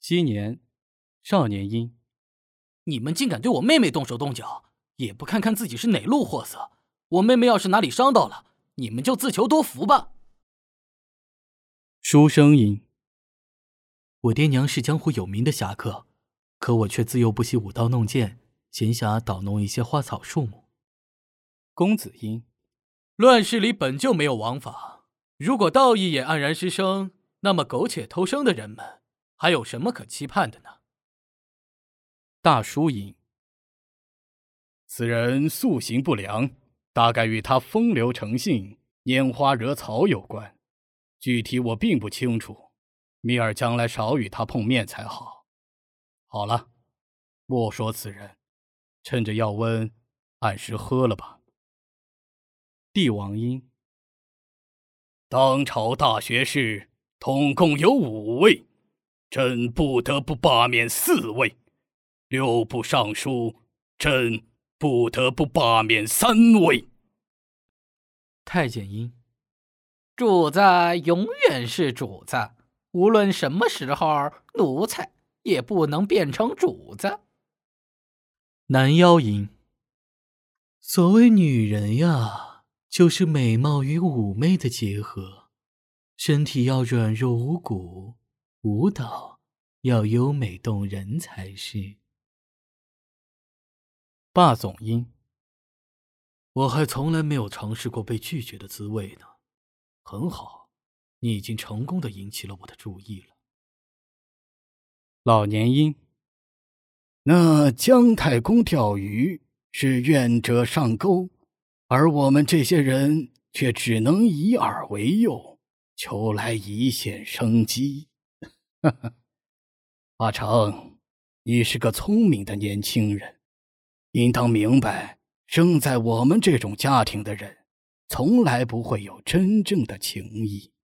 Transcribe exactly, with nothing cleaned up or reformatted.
鸡年，少年音。 你们竟敢对我妹妹动手动脚，也不看看自己是哪路货色。我妹妹要是哪里伤到了，你们就自求多福吧。 书生音。 我爹娘是江湖有名的侠客，可我却自幼不习舞刀弄剑，闲暇捣弄一些花草树木。 公子音。 乱世里本就没有王法，如果道义也黯然失声，那么苟且偷生的人们还有什么可期盼的呢？ 大叔音。 此人素行不良，大概与他风流成性、拈花惹草有关，具体我并不清楚，米尔将来少与他碰面才好。好了，莫说此人，趁着要温，按时喝了吧。 帝王音。 当朝大学士统共有五位，朕不得不罢免四位；六部尚书，朕不得不罢免三位。 太监音。 主子永远是主子，无论什么时候，奴才也不能变成主子。 男妖音。所谓女人呀，就是美貌与妩媚的结合，身体要软弱无骨，舞蹈要优美动人才是。 霸总音。 我还从来没有尝试过被拒绝的滋味呢。很好，你已经成功地引起了我的注意了。 老年音。 那姜太公钓鱼是愿者上钩，而我们这些人却只能以饵为诱，求来一线生机。阿成，你是个聪明的年轻人，应当明白，生在我们这种家庭的人从来不会有真正的情谊。